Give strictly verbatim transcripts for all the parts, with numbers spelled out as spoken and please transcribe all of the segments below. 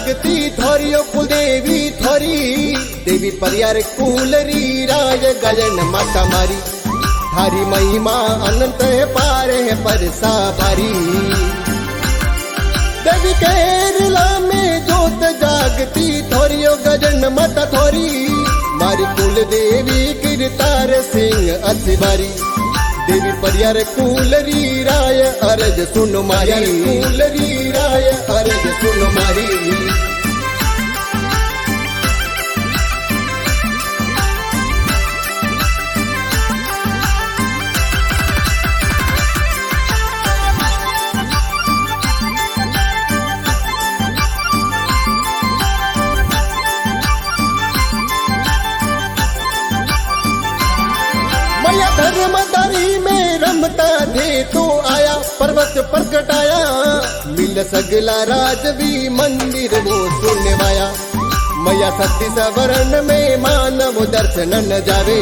जागती थोरियो कुलदेवी थोरी देवी परियार कुलरी राय गजन माता मारी थारी महिमा अनंत है पार है परसा भारी। देवी केरला में जोत जागती थोरियो गजन माता थोरी मारी कुल देवी गिरतार सिंह अथिवारी देवी परियार कुलरी राय अरज सुन मारी कुलरी राय अरज सुन मारी। मैया धर्मदारी में रमता थे तो आया पर्वत प्रकटाया मिल सगला राजवी मंदिर वो सुनने वाया। मैया सती सवर्ण में मानव दर्शन न जावे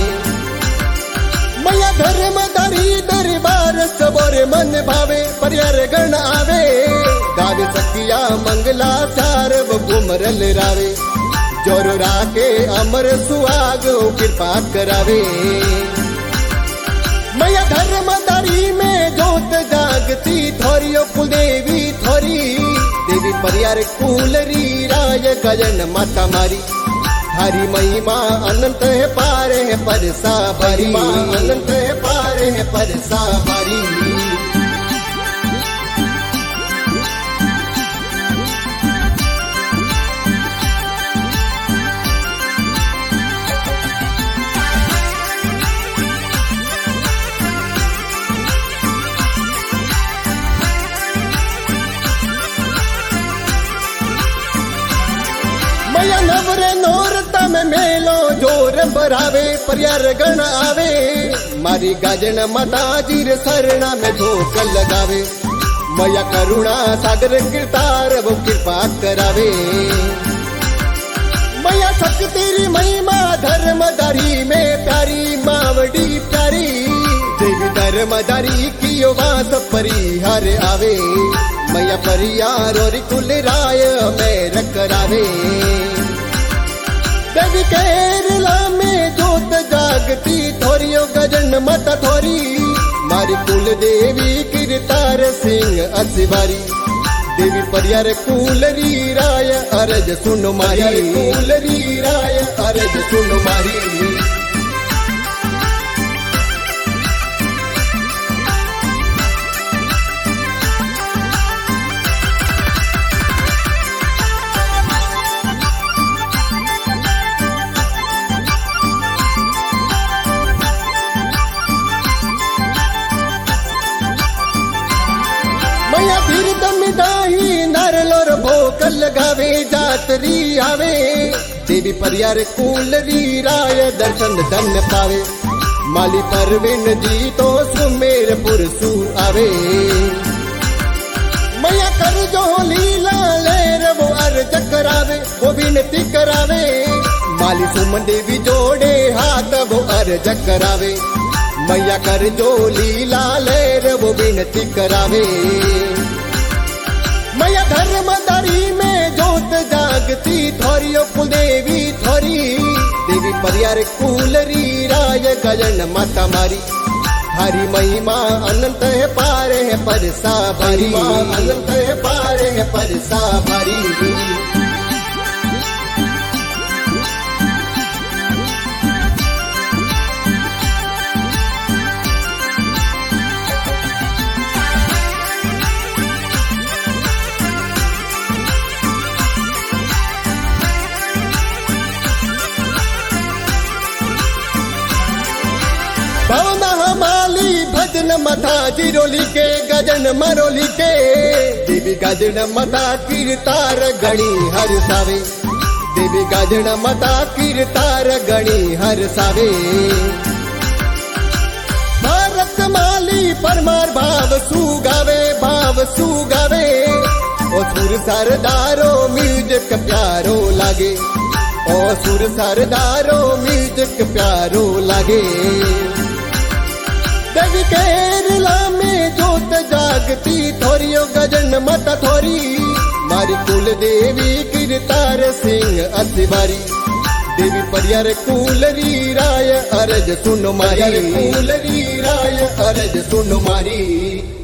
मैया धर्मदारी दरबार सबोरे मन भावे परियार गण आवे गावे सखिया मंगला चार वो घुमरल रावे जोर राके अमर सुहाग कृपा करावे। मैया धर्मदारी में जोत जागती थोरियो कुलदेवी थोरी देवी परियार कुलरी राय गजन माता मारी थारी महिमा अनंत है पार है परसा भारी अनंत है पार है परसा भारी। मैया नवरे नौरता में मेलो जोर भरावे परियार गण आवे मारी गाजन माता जीर सरना में धोक लगावे मैया करुणा सागर गिरतार वो कृपा करावे। मैया शक्ति महिमा धर्मदारी में प्यारी मावड़ी प्यारी देवी धर्मदारी की वास परिहार आवे मैया परियार और कुल राय में करावे। देवी केरला में जोत जागती थोरियो गजन माता थोरी मारी कुल देवी गिरतार सिंह अथिवारी देवी परियार कुलरी राय अरज सुन मारी कुलरी राय अरज सुन मारी। मैया फिर दमिदाही नरलोर भोक लगावे जातरी आवे देवी परियार कुलरी राय दर्शन धन पावे माली परवीन जी तो सुमेर पुरसु आवे। मैया कर जो लीला लेर वो अर्ज करावे वो विनती करावे माली सुमन देवी जोड़े हाथ वो अर्ज करावे मैया कर जो लीला लेर वो विनती करावे। मैया धर्मदारी में जोत जागती थोरियो कुलदेवी थोरी देवी परियार कुलरी राय गजन माता मारी थारी महिमा अनंत है पार है परसा भारी अनंत है पार है परसा भारी। भजन मथा जिरोली के गजन मरोली के देवी गजन मथा कीर्तार गणी हर सावे देवी गजन मथा कीर्तार गणी हर सावे। भारत माली परमार भाव सुगावे भाव सुगावे ओ सुर सरदारो म्यूजिक प्यारो लागे ओ सुर सरदारो म्यूजिक प्यारो लागे। देवी केरला में जोत जागती थोरियो गजन माता थोरी मारी मारी कुल देवी गिरतार सिंह अतिवारी देवी परियार कुलरी राय अरज सुन मारी कुलरी राय अरज सुन मारी।